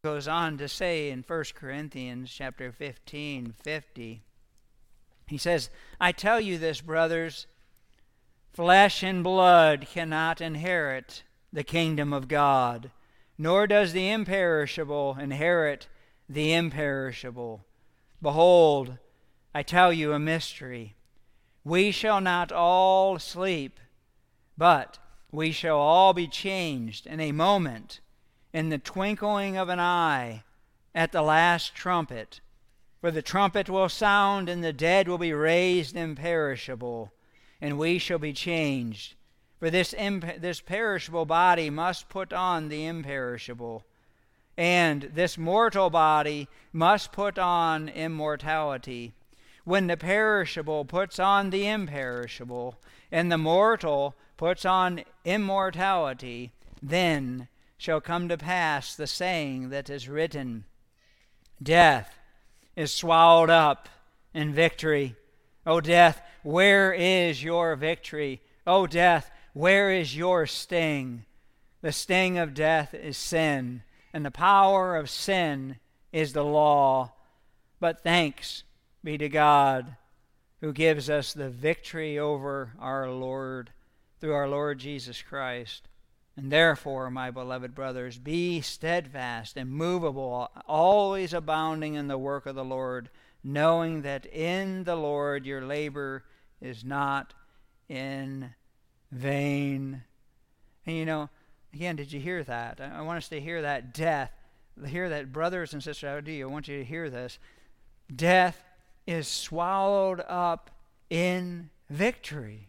Goes on to say in 1 Corinthians chapter 15:50, he says, I tell you this, brothers, flesh and blood cannot inherit the kingdom of God, nor does the imperishable inherit the imperishable. Behold, I tell you a mystery. We shall not all sleep, but we shall all be changed in a moment, in the twinkling of an eye, at the last trumpet. For the trumpet will sound, and the dead will be raised imperishable, and we shall be changed. For this perishable body must put on the imperishable, and this mortal body must put on immortality. When the perishable puts on the imperishable, and the mortal puts on immortality, then shall come to pass the saying that is written, Death is swallowed up in victory. O death, where is your victory? O death, where is your sting? The sting of death is sin, and the power of sin is the law. But thanks be to God, who gives us the victory over our Lord, through our Lord Jesus Christ. And therefore, my beloved brothers, be steadfast, immovable, always abounding in the work of the Lord, knowing that in the Lord your labor is not in vain. And again, did you hear that? I want us to hear that. Death. Hear that, brothers and sisters. I want you to hear this. Death is swallowed up in victory.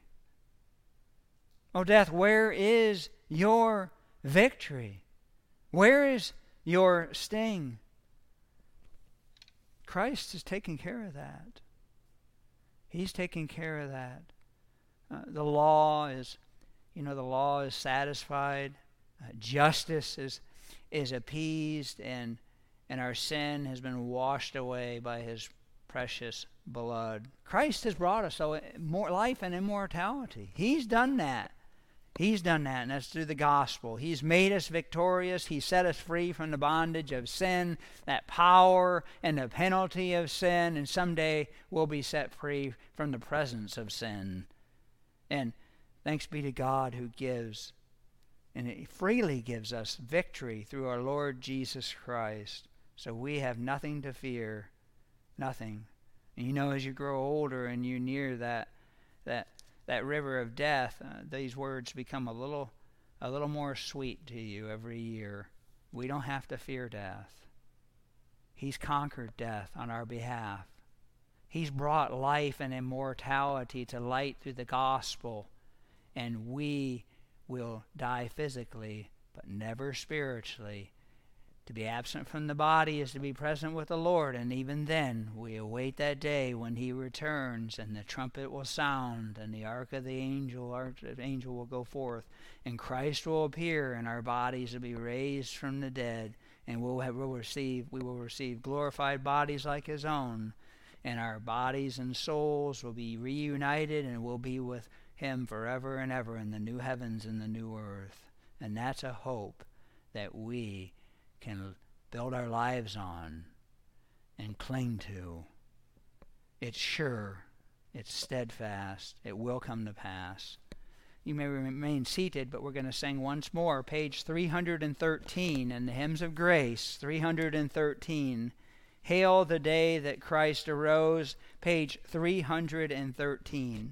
Oh, death, where is your victory? Where is your sting? Christ is taking care of that. He's taking care of that. The law is satisfied. Justice is appeased, and our sin has been washed away by his precious blood. Christ has brought us more life and immortality. He's done that. He's done that, and that's through the gospel. He's made us victorious. He set us free from the bondage of sin, that power and the penalty of sin, and someday we'll be set free from the presence of sin. And thanks be to God who gives, and He freely gives us victory through our Lord Jesus Christ. So we have nothing to fear, nothing. And as you grow older and you near that river of death, these words become a little more sweet to you every year. We don't have to fear death. He's conquered death on our behalf. He's brought life and immortality to light through the gospel, and we will die physically, but never spiritually. To be absent from the body is to be present with the Lord, and even then we await that day when He returns, and the trumpet will sound, and the ark of the angel will go forth, and Christ will appear, and our bodies will be raised from the dead, and we will receive glorified bodies like His own, and our bodies and souls will be reunited, and we'll be with Him forever and ever in the new heavens and the new earth. And that's a hope that we can build our lives on and cling to. It's sure, it's steadfast, it will come to pass. You may remain seated, but we're going to sing once more, page 313 in the Hymns of Grace, 313. Hail the day that Christ arose, page 313.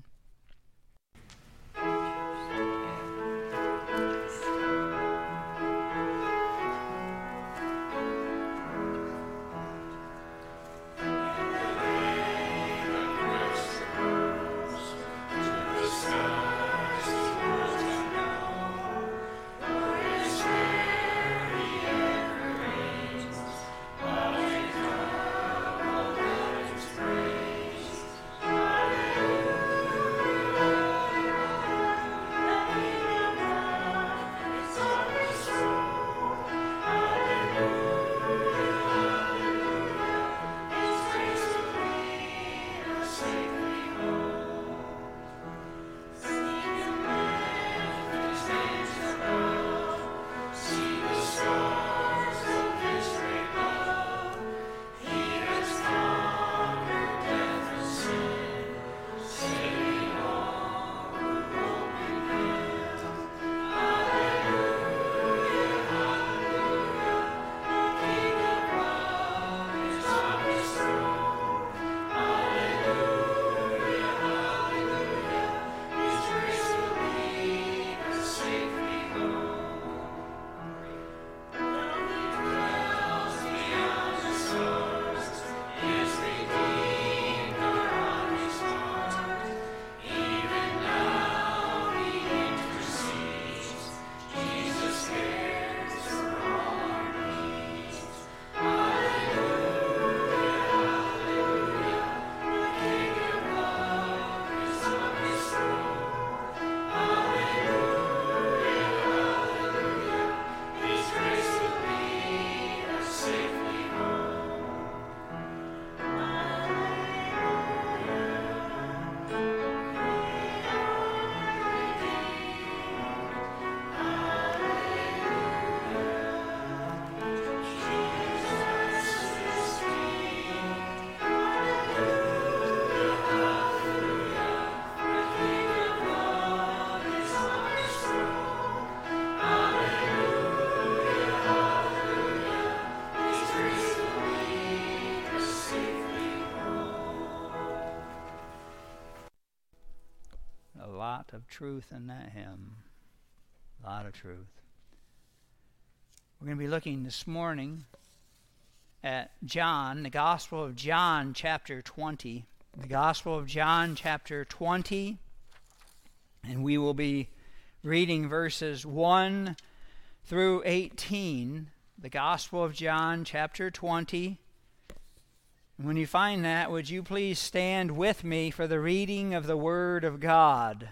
of truth in that hymn. A lot of truth. We're going to be looking this morning at John, the Gospel of John, chapter 20. The Gospel of John, chapter 20. And we will be reading verses 1 through 18. The Gospel of John, chapter 20. When you find that, would you please stand with me for the reading of the Word of God?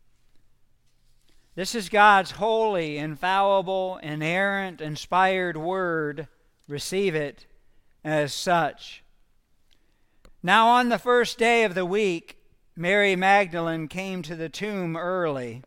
This is God's holy, infallible, inerrant, inspired Word. Receive it as such. Now on the first day of the week, Mary Magdalene came to the tomb early,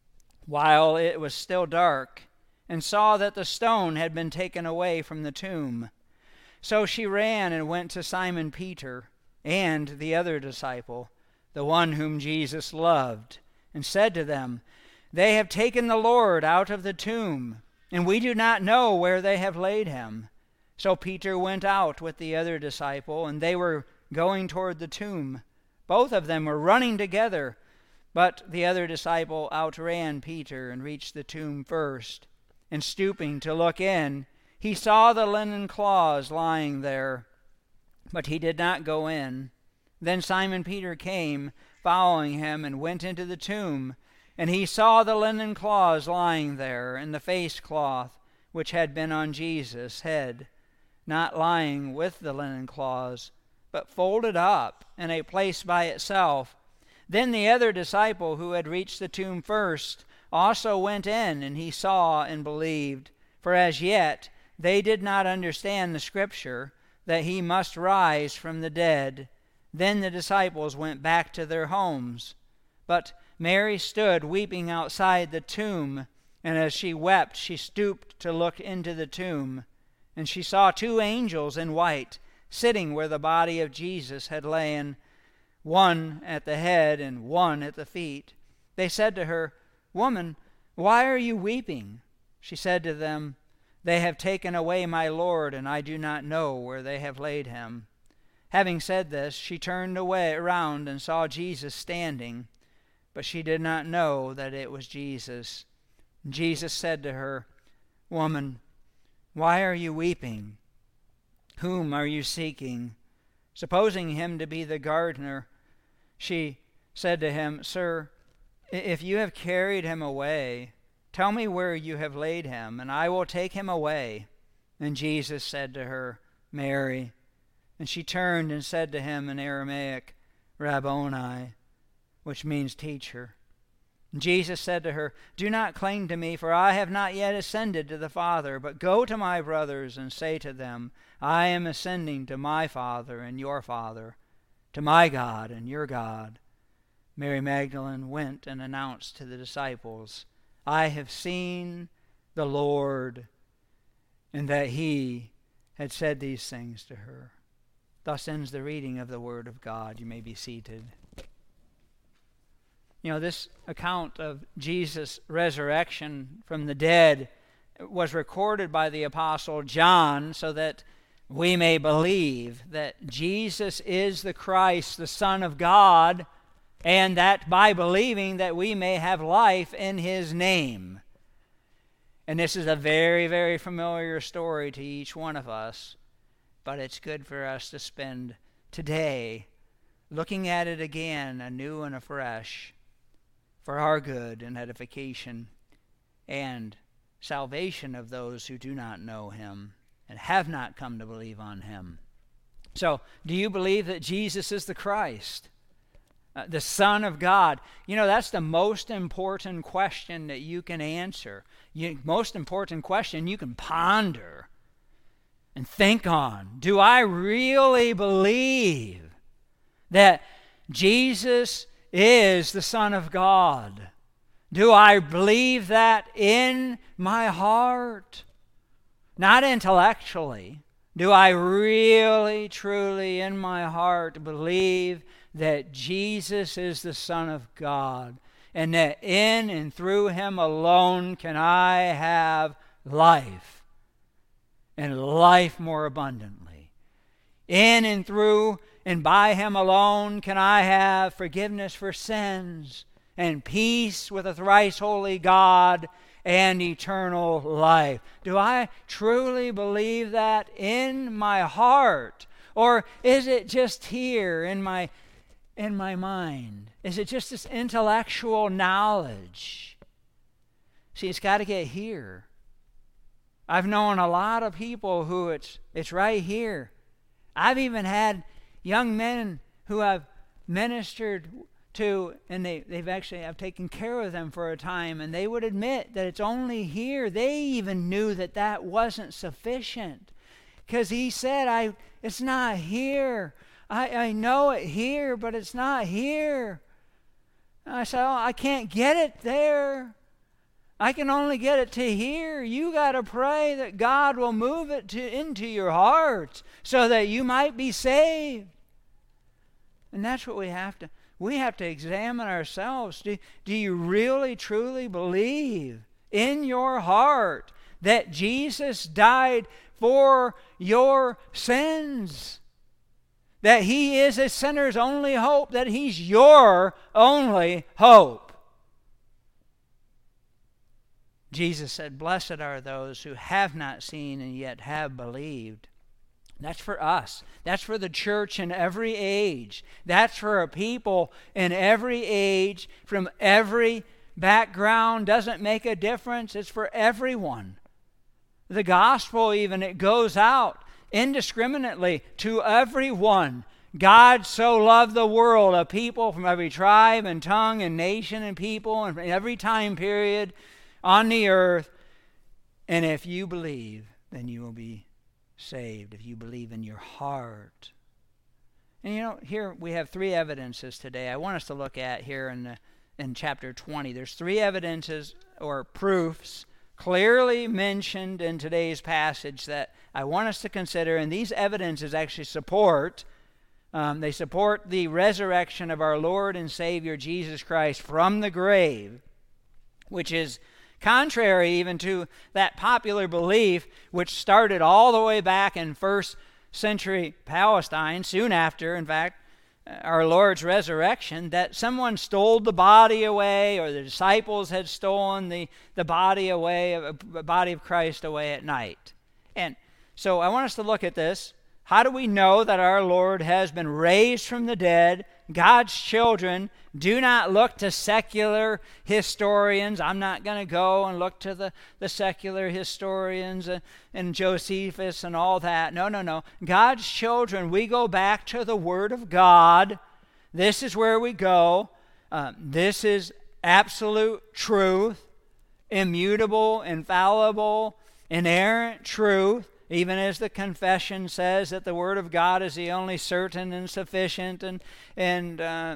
while it was still dark, and saw that the stone had been taken away from the tomb. So she ran and went to Simon Peter and the other disciple, the one whom Jesus loved, and said to them, "They have taken the Lord out of the tomb, and we do not know where they have laid him." So Peter went out with the other disciple, and they were going toward the tomb. Both of them were running together, but the other disciple outran Peter and reached the tomb first. And stooping to look in, he saw the linen cloths lying there, but he did not go in. Then Simon Peter came, following him, and went into the tomb. And he saw the linen cloths lying there, and the face cloth which had been on Jesus' head, not lying with the linen cloths, but folded up in a place by itself. Then the other disciple who had reached the tomb first also went in, and he saw and believed. For as yet they did not understand the scripture, that he must rise from the dead. Then the disciples went back to their homes. But Mary stood weeping outside the tomb, and as she wept, she stooped to look into the tomb. And she saw two angels in white, sitting where the body of Jesus had lain, one at the head and one at the feet. They said to her, "Woman, why are you weeping?" She said to them, "They have taken away my Lord, and I do not know where they have laid him." Having said this, she turned away around and saw Jesus standing, but she did not know that it was Jesus. Jesus said to her, "Woman, why are you weeping? Whom are you seeking?" Supposing him to be the gardener, she said to him, "Sir, if you have carried him away, tell me where you have laid him, and I will take him away." And Jesus said to her, "Mary." And she turned and said to him in Aramaic, "Rabboni," which means teacher. And Jesus said to her, "Do not cling to me, for I have not yet ascended to the Father, but go to my brothers and say to them, I am ascending to my Father and your Father, to my God and your God." Mary Magdalene went and announced to the disciples, "I have seen the Lord," and that he had said these things to her. Thus ends the reading of the Word of God. You may be seated. You know, this account of Jesus' resurrection from the dead was recorded by the Apostle John so that we may believe that Jesus is the Christ, the Son of God, and that by believing that we may have life in his name. And this is a very, very familiar story to each one of us, but it's good for us to spend today looking at it again anew and afresh for our good and edification and salvation of those who do not know him and have not come to believe on him. So, do you believe that Jesus is the Christ? The Son of God? You know, that's the most important question that you can answer. Most important question you can ponder and think on. Do I really believe that Jesus is the Son of God? Do I believe that in my heart? Not intellectually. Do I really, truly, in my heart, believe that Jesus is the Son of God, and that in and through him alone can I have life, and life more abundantly? In and through and by him alone can I have forgiveness for sins, and peace with a thrice holy God and eternal life. Do I truly believe that in my heart? Or is it just here in my mind? Is it just this intellectual knowledge? See, it's got to get here. I've known a lot of people who it's right here. I've even had young men who I've ministered to, and I've taken care of them for a time, and they would admit that it's only here. They even knew that wasn't sufficient, because he said, it's not here. I know it here, but it's not here. And I said, I can't get it there. I can only get it to here. You got to pray that God will move it into your heart so that you might be saved. And that's what we have to examine ourselves. Do you really, truly believe in your heart that Jesus died for your sins? That he is a sinner's only hope, that he's your only hope. Jesus said, "Blessed are those who have not seen and yet have believed." That's for us. That's for the church in every age. That's for a people in every age, from every background. Doesn't make a difference. It's for everyone. The gospel even, it goes out indiscriminately to everyone. God so loved the world, a people from every tribe and tongue and nation and people and every time period on the earth. And if you believe, then you will be saved, if you believe in your heart. And here we have three evidences today I want us to look at here in chapter 20. There's three evidences or proofs clearly mentioned in today's passage that I want us to consider, and these evidences actually support the resurrection of our Lord and Savior Jesus Christ from the grave, which is contrary even to that popular belief which started all the way back in first century Palestine, soon after, in fact, our Lord's resurrection, that someone stole the body away, or the disciples had stolen the body away, the body of Christ away at night. And so I want us to look at this. How do we know that our Lord has been raised from the dead? God's children do not look to secular historians. I'm not going to go and look to the secular historians and Josephus and all that. No. God's children, we go back to the Word of God. This is where we go. This is absolute truth, immutable, infallible, inerrant truth. Even as the confession says that the Word of God is the only certain and sufficient and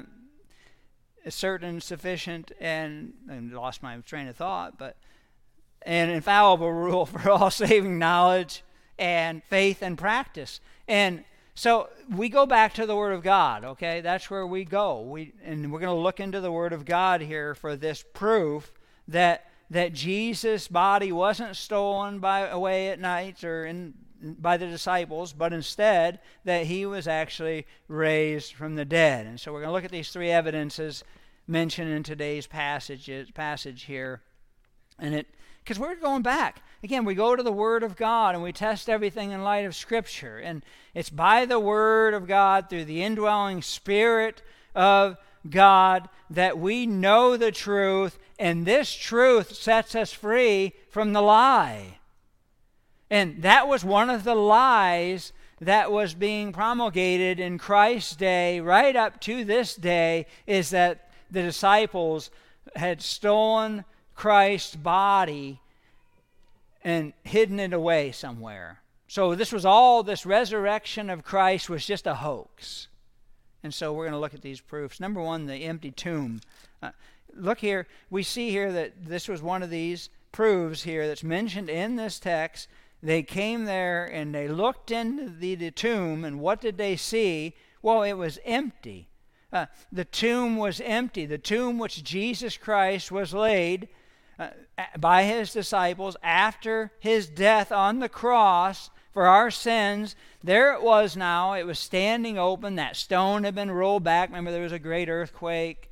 lost my train of thought, but an infallible rule for all saving knowledge and faith and practice. And so we go back to the Word of God, okay? That's where we go. And we're going to look into the Word of God here for this proof that Jesus' body wasn't stolen away at night or by the disciples, but instead that he was actually raised from the dead. And so we're going to look at these three evidences mentioned in today's passage here. And because we're going back. Again, we go to the Word of God and we test everything in light of Scripture. And it's by the Word of God, through the indwelling Spirit of God, that we know the truth, and this truth sets us free from the lie. And that was one of the lies that was being promulgated in Christ's day, right up to this day, is that the disciples had stolen Christ's body and hidden it away somewhere. So this resurrection of Christ was just a hoax. And so we're going to look at these proofs. Number one, the empty tomb. Look here. We see here that this was one of these proofs here that's mentioned in this text. They came there and they looked into the tomb, and what did they see? Well, it was empty. The tomb was empty. The tomb which Jesus Christ was laid by his disciples after his death on the cross for our sins, there it was now. It was standing open. That stone had been rolled back. Remember, there was a great earthquake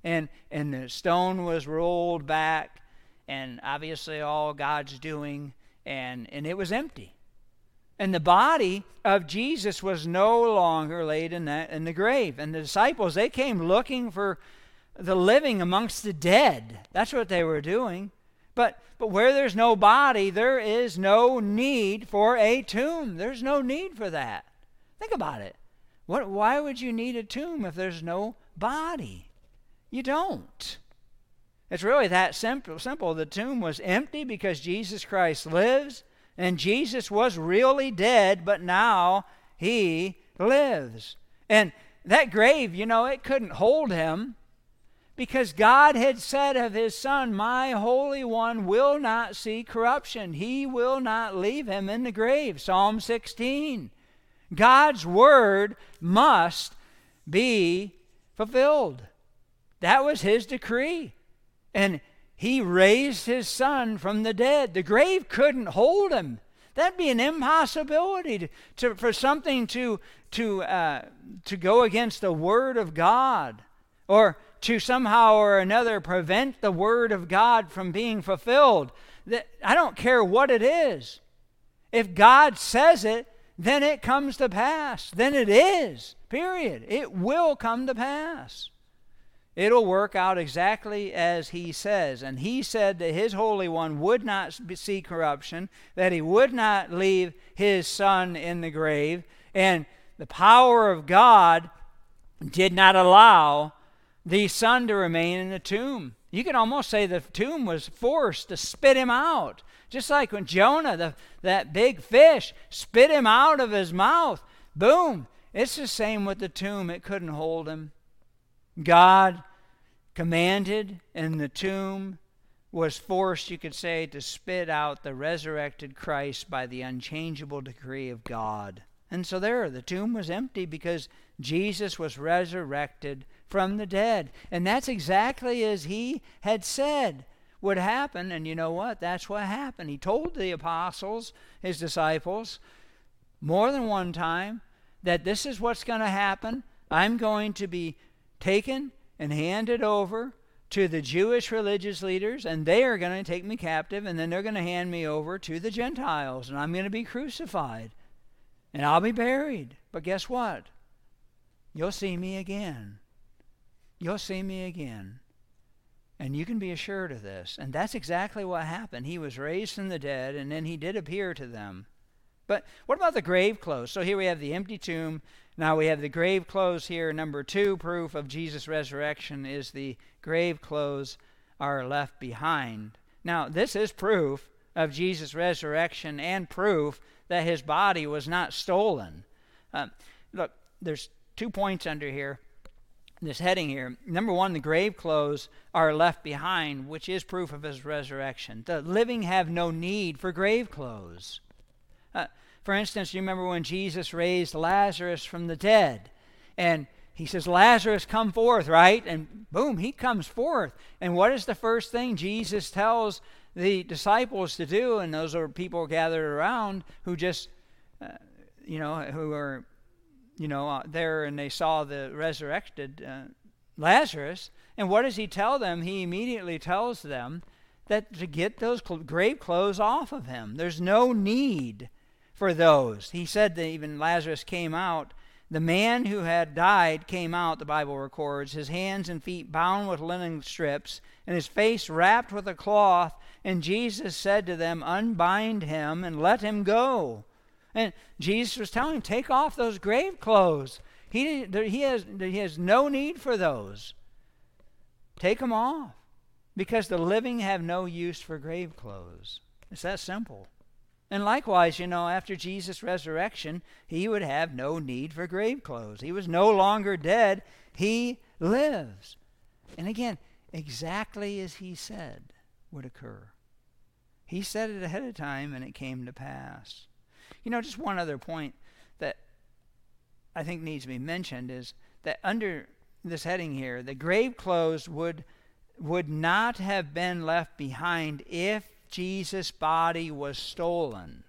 and the stone was rolled back, and obviously all God's doing, and it was empty. And the body of Jesus was no longer laid in the grave. And the disciples, they came looking for the living amongst the dead. That's what they were doing. But where there's no body, there is no need for a tomb. There's no need for that. Think about it. Why would you need a tomb if there's no body? You don't. It's really that simple. The tomb was empty because Jesus Christ lives, and Jesus was really dead, but now he lives. And that grave, it couldn't hold him, because God had said of his Son, "My Holy One will not see corruption. He will not leave him in the grave." Psalm 16. God's word must be fulfilled. That was his decree. And he raised his Son from the dead. The grave couldn't hold him. That'd be an impossibility for something to go against the word of God, or to somehow or another prevent the word of God from being fulfilled. I don't care what it is. If God says it, then it comes to pass. Then it is, period. It will come to pass. It'll work out exactly as he says. And he said that his Holy One would not see corruption, that he would not leave his Son in the grave, and the power of God did not allow the Son to remain in the tomb. You can almost say the tomb was forced to spit him out. Just like when Jonah, that big fish, spit him out of his mouth. Boom. It's the same with the tomb. It couldn't hold him. God commanded, and the tomb was forced, you could say, to spit out the resurrected Christ by the unchangeable decree of God. And so the tomb was empty because Jesus was resurrected from the dead. And that's exactly as he had said would happen. And you know what? That's what happened. He told the apostles, his disciples, more than one time, that this is what's going to happen. I'm going to be taken and handed over to the Jewish religious leaders, and they are going to take me captive, and then they're going to hand me over to the Gentiles, and I'm going to be crucified, and I'll be buried. But guess what? You'll see me again. You'll see me again. And you can be assured of this. And that's exactly what happened. He was raised from the dead, and then he did appear to them. But what about the grave clothes? So here we have the empty tomb. Now we have the grave clothes here. Number 2 proof of Jesus' resurrection is the grave clothes are left behind. Now this is proof of Jesus' resurrection and proof that his body was not stolen. Look, there's 2 points under here, this heading here. Number 1, the grave clothes are left behind, which is proof of his resurrection. The living have no need for grave clothes. For instance, you remember when Jesus raised Lazarus from the dead, and he says, "Lazarus, come forth," right? And boom, he comes forth. And what is the first thing Jesus tells the disciples to do? And those are people gathered around who just, who are, there, and they saw the resurrected Lazarus. And what does he tell them? He immediately tells them that to get those grave clothes off of him. There's no need for those. He said that even Lazarus came out. The man who had died came out, the Bible records, his hands and feet bound with linen strips, and his face wrapped with a cloth. And Jesus said to them, "Unbind him and let him go." And Jesus was telling him, take off those grave clothes. He has no need for those. Take them off, because the living have no use for grave clothes. It's that simple. And likewise, after Jesus' resurrection, he would have no need for grave clothes. He was no longer dead. He lives. And again, exactly as he said would occur. He said it ahead of time, and it came to pass. Just one other point that I think needs to be mentioned is that under this heading here, the grave clothes would not have been left behind if Jesus' body was stolen.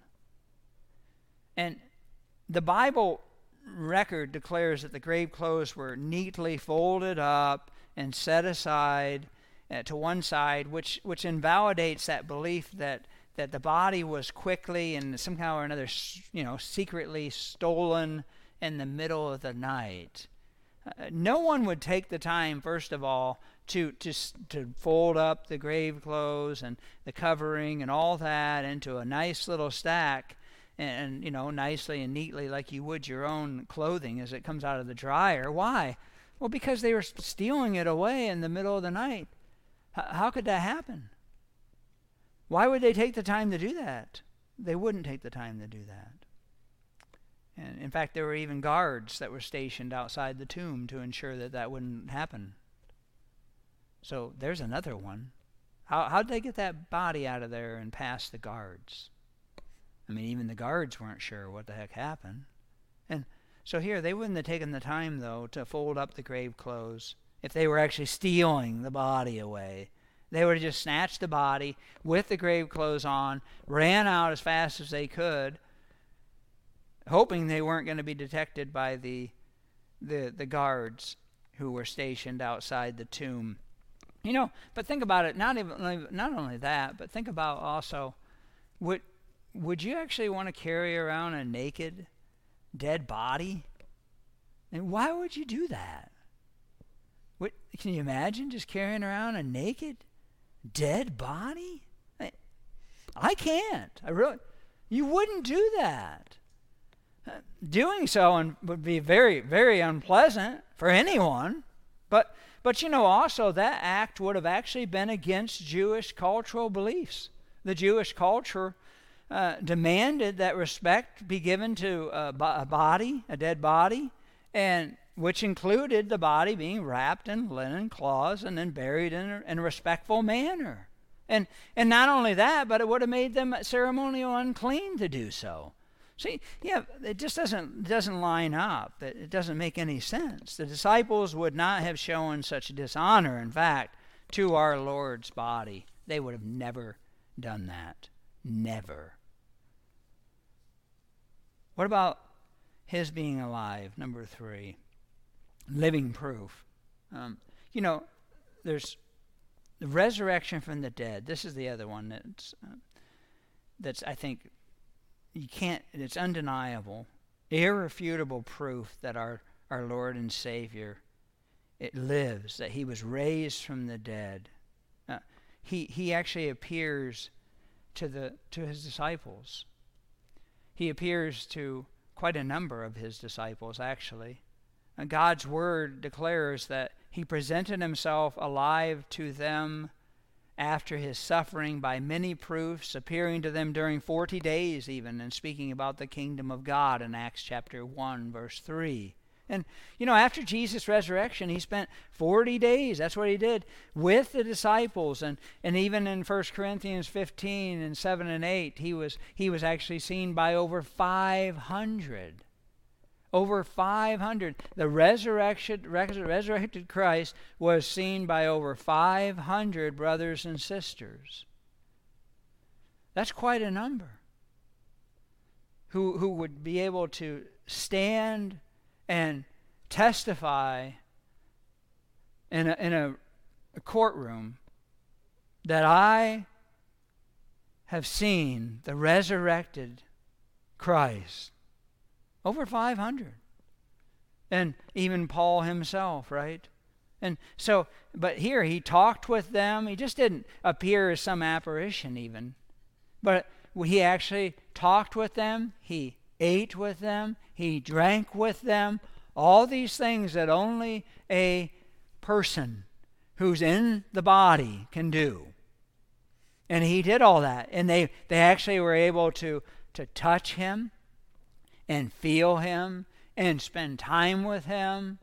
And the Bible record declares that the grave clothes were neatly folded up and set aside to one side, which invalidates that belief that the body was quickly and somehow or another, secretly stolen in the middle of the night. No one would take the time, first of all, to fold up the grave clothes and the covering and all that into a nice little stack, and nicely and neatly, like you would your own clothing as it comes out of the dryer. Why? Well, because they were stealing it away in the middle of the night. How could that happen? Why would they take the time to do that? They wouldn't take the time to do that. And in fact, there were even guards that were stationed outside the tomb to ensure that wouldn't happen. So there's another one. How'd they get that body out of there and past the guards? I mean, even the guards weren't sure what the heck happened. And so here, they wouldn't have taken the time, though, to fold up the grave clothes if they were actually stealing the body away. They would have just snatched the body with the grave clothes on, ran out as fast as they could, hoping they weren't going to be detected by the guards who were stationed outside the tomb. But think about it. Not only that, but think about also, would you actually want to carry around a naked, dead body? And why would you do that? Can you imagine just carrying around a naked, dead body? I can't. You wouldn't do that. Doing so would be very, very unpleasant for anyone. But also that act would have actually been against Jewish cultural beliefs. The Jewish culture demanded that respect be given to a dead body, and which included the body being wrapped in linen cloths and then buried in a respectful manner. And not only that, but it would have made them ceremonial unclean to do so. See, it just doesn't line up. It doesn't make any sense. The disciples would not have shown such dishonor, in fact, to our Lord's body. They would have never done that. Never. What about his being alive? Number 3. Living proof. There's the resurrection from the dead. This is the other one that's I think it's undeniable, irrefutable proof that our Lord and Savior, it lives, that he was raised from the dead. He actually appears to his disciples. He appears to quite a number of his disciples, actually. God's word declares that he presented himself alive to them after his suffering by many proofs, appearing to them during 40 days even, and speaking about the kingdom of God in Acts chapter 1, verse 3. And, after Jesus' resurrection, he spent 40 days, that's what he did, with the disciples. And even in 1 Corinthians 15 and 7 and 8, he was actually seen by over 500. Over 500. The resurrected Christ was seen by over 500 brothers and sisters. That's quite a number. Who would be able to stand and testify in a courtroom that I have seen the resurrected Christ. Over 500. And even Paul himself, right? And so, but here he talked with them. He just didn't appear as some apparition even. But he actually talked with them. He ate with them. He drank with them. All these things that only a person who's in the body can do. And he did all that. And they actually were able to touch him and feel him and spend time with him.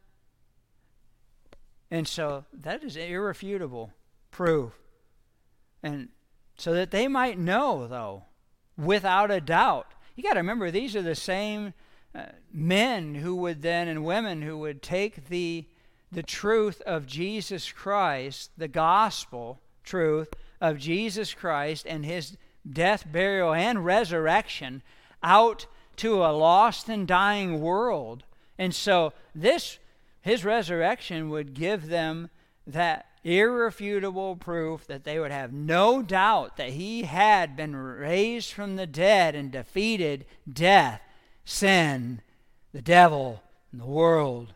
And so that is irrefutable proof. And so that they might know, though, without a doubt. You got to remember, these are the same men who would then, and women who would take the truth of Jesus Christ, the gospel truth of Jesus Christ and his death, burial, and resurrection out to a lost and dying world. And so his resurrection would give them that irrefutable proof that they would have no doubt that he had been raised from the dead and defeated death, sin, the devil, and the world,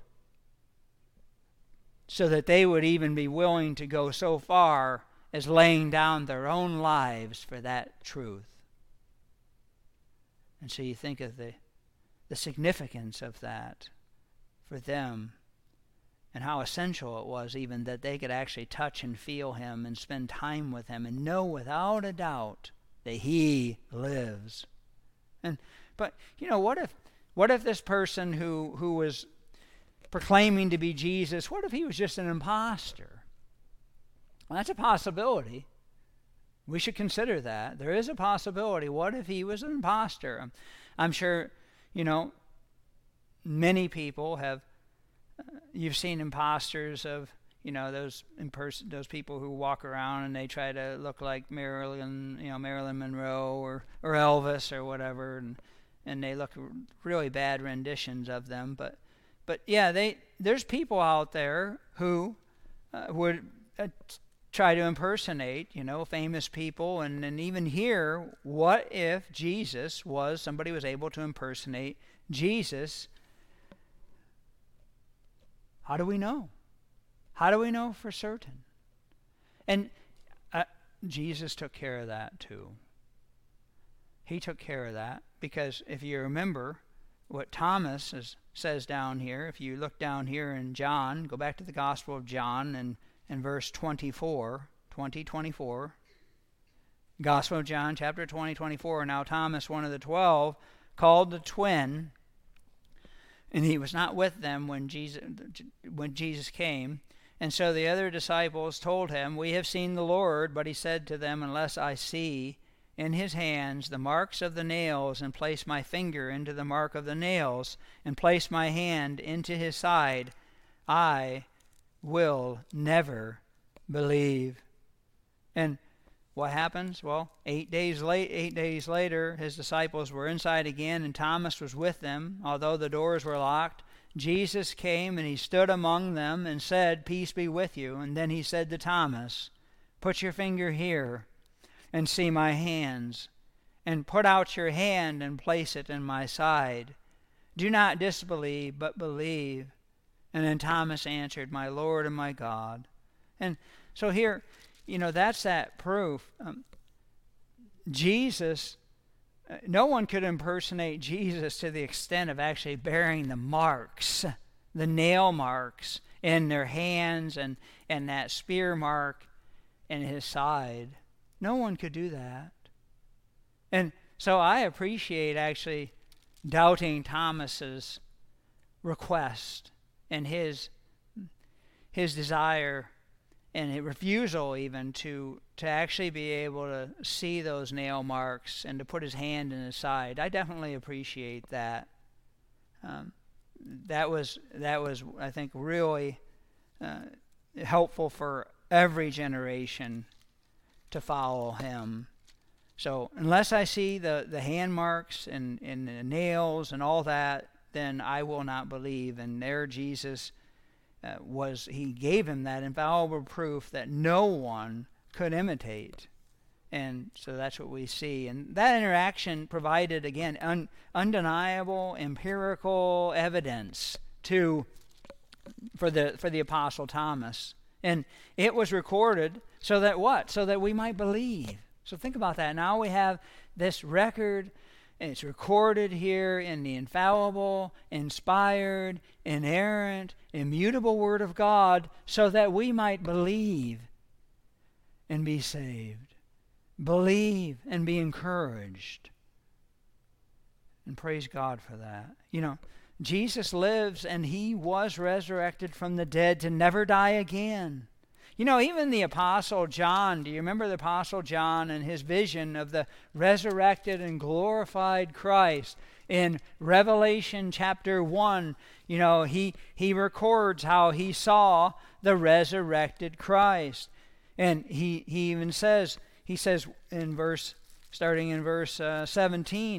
so that they would even be willing to go so far as laying down their own lives for that truth. And so you think of the significance of that for them, and how essential it was even that they could actually touch and feel him and spend time with him and know without a doubt that he lives. But what if this person who was proclaiming to be Jesus, what if he was just an imposter? Well, that's a possibility. We should consider that. There is a possibility. What if he was an imposter? I'm sure, many people have. You've seen imposters of, those people who walk around and they try to look like Marilyn Monroe or Elvis or whatever, and they look really bad renditions of them. But yeah, there's people out there who would try to impersonate, famous people, and even here, what if somebody was able to impersonate Jesus? How do we know? How do we know for certain? And Jesus took care of that too. He took care of that because if you remember what Thomas says down here, if you look down here in John, go back to the Gospel of John and verse 24, Gospel of John, chapter 24. Now Thomas, one of the 12, called the twin, and he was not with them when Jesus came. And so the other disciples told him, "We have seen the Lord." But he said to them, "Unless I see in his hands the marks of the nails, and place my finger into the mark of the nails, and place my hand into his side, I will never believe." And what happens? Well, 8 days later, his disciples were inside again, and Thomas was with them, although the doors were locked. Jesus came, and he stood among them and said, "Peace be with you." And then he said to Thomas, "Put your finger here and see my hands, and put out your hand and place it in my side. Do not disbelieve, but believe." And then Thomas answered, "My Lord and my God." And so here, that's that proof. Jesus, no one could impersonate Jesus to the extent of actually bearing the marks, the nail marks in their hands and that spear mark in his side. No one could do that. And so I appreciate actually doubting Thomas's request and his desire and his refusal even to actually be able to see those nail marks and to put his hand in his side. I definitely appreciate that. That was I think really helpful for every generation to follow him. So unless I see the hand marks and the nails and all that, then I will not believe. And there Jesus he gave him that infallible proof that no one could imitate. And so that's what we see. And that interaction provided, again, undeniable empirical evidence for the Apostle Thomas. And it was recorded so that what? So that we might believe. So think about that. Now we have this record, and it's recorded here in the infallible, inspired, inerrant, immutable Word of God, so that we might believe and be saved. Believe and be encouraged. And praise God for that. Jesus lives, and he was resurrected from the dead to never die again. Even the Apostle John, do you remember the Apostle John and his vision of the resurrected and glorified Christ? In Revelation chapter 1, he records how he saw the resurrected Christ. And he even says, starting in verse 17,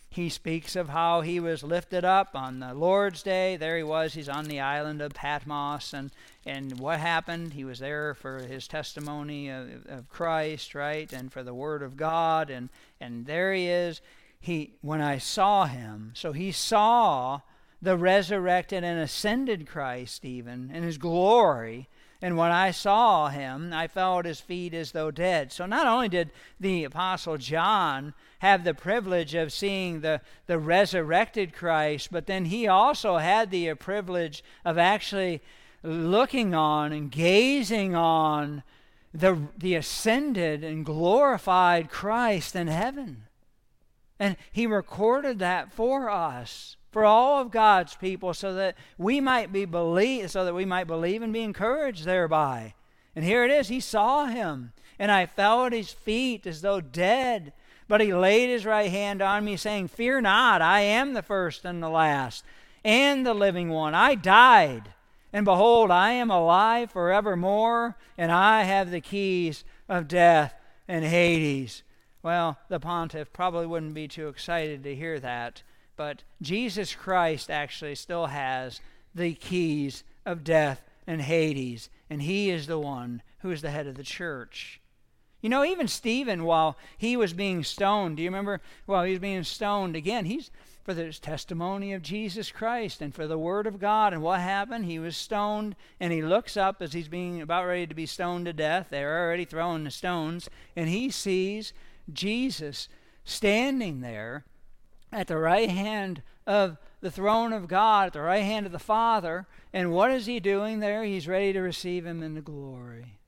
he speaks of how he was lifted up on the Lord's Day. There he was. He's on the island of Patmos. And what happened? He was there for his testimony of Christ, right? And for the Word of God. And there he is. When I saw him, so he saw the resurrected and ascended Christ even in his glory. And when I saw him, I fell at his feet as though dead. So not only did the Apostle John have the privilege of seeing the resurrected Christ, but then he also had the privilege of actually looking on and gazing on the ascended and glorified Christ in heaven. And he recorded that for us, for all of God's people, so that we might believe and be encouraged thereby. And here it is, he saw him, and I fell at his feet as though dead. But he laid his right hand on me, saying, Fear not, I am the first and the last, and the living one. I died, and behold, I am alive forevermore, and I have the keys of death and Hades. Well, the pontiff probably wouldn't be too excited to hear that, but Jesus Christ actually still has the keys of death and Hades, and he is the one who is the head of the church. You know, even Stephen, while he was being stoned, do you remember? While he was being stoned, again, he's for the testimony of Jesus Christ and for the Word of God. And what happened? He was stoned, and he looks up as he's being about ready to be stoned to death. They're already throwing the stones, and he sees Jesus standing there at the right hand of the throne of God, at the right hand of the Father. And what is he doing there? He's ready to receive him into glory.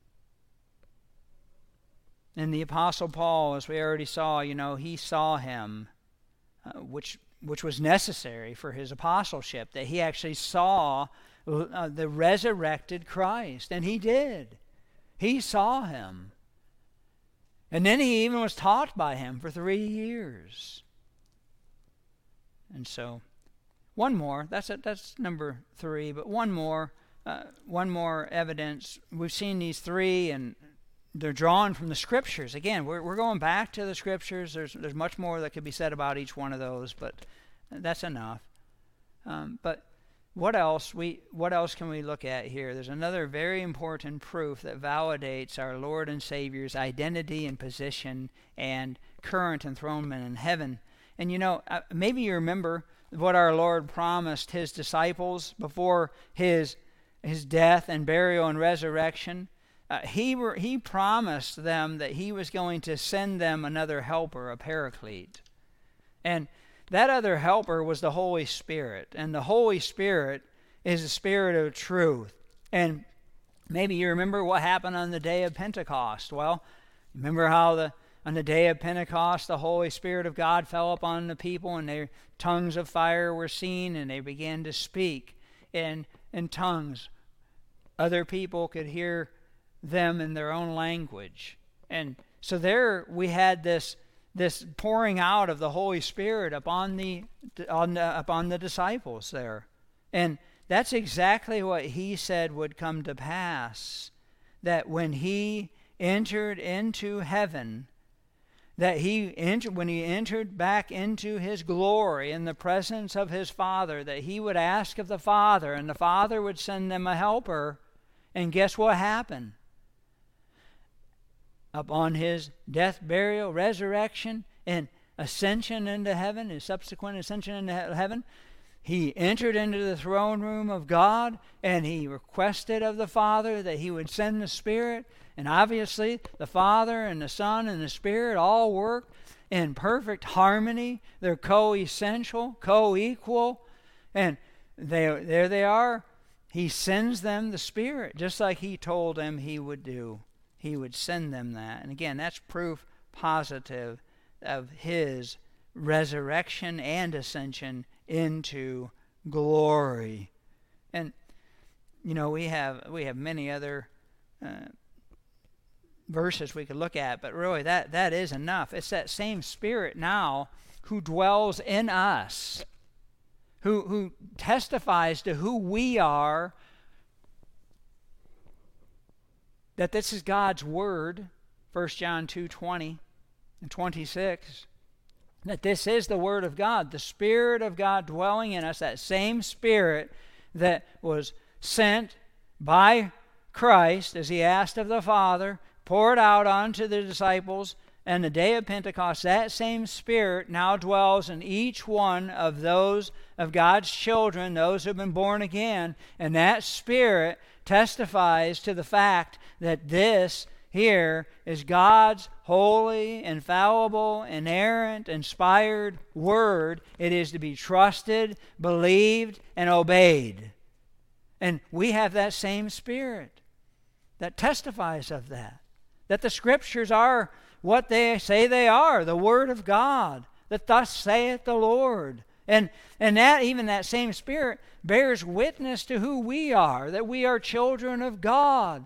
And the Apostle Paul, as we already saw, he saw him, which was necessary for his apostleship, that he actually saw the resurrected Christ. And he did. He saw him. And then he even was taught by him for 3 years. And so, one more. That's number 3. But one more evidence. We've seen these 3, and they're drawn from the Scriptures. Again, we're going back to the Scriptures. There's much more that could be said about each one of those, but that's enough. But what else can we look at here? There's another very important proof that validates our Lord and Savior's identity and position and current enthronement in heaven. And maybe you remember what our Lord promised his disciples before his death and burial and resurrection. He promised them that he was going to send them another helper, a paraclete. And that other helper was the Holy Spirit. And the Holy Spirit is the Spirit of truth. And maybe you remember what happened on the day of Pentecost. Well, remember how on the day of Pentecost, the Holy Spirit of God fell upon the people, and their tongues of fire were seen, and they began to speak in tongues. Other people could hear them in their own language. And so there we had this pouring out of the Holy Spirit upon the disciples there. And that's exactly what he said would come to pass, that when he entered into heaven, when he entered back into his glory in the presence of his Father, that he would ask of the Father, and the Father would send them a helper. And guess what happened? Upon his death, burial, resurrection, and ascension into heaven, his subsequent ascension into heaven, he entered into the throne room of God, and he requested of the Father that he would send the Spirit. And obviously, the Father and the Son and the Spirit all work in perfect harmony. They're co-essential, co-equal, and there they are. He sends them the Spirit, just like he told them he would do. He would send them that. And again, that's proof positive of his resurrection and ascension into glory. And we have many other verses we could look at, but really that is enough. It's that same Spirit now who dwells in us, who testifies to who we are, that this is God's Word, 1 John 2:20 and 26. that this is the Word of God, the Spirit of God dwelling in us, that same Spirit that was sent by Christ as he asked of the Father, poured out onto the disciples, and the day of Pentecost, that same Spirit now dwells in each one of those of God's children, those who have been born again, and that Spirit testifies to the fact that this here is God's holy, infallible, inerrant, inspired Word. It is to be trusted, believed, and obeyed. And we have that same Spirit that testifies of that the Scriptures are what they say they are, the Word of God, that thus saith the Lord. And that even that same Spirit bears witness to who we are, that we are children of God.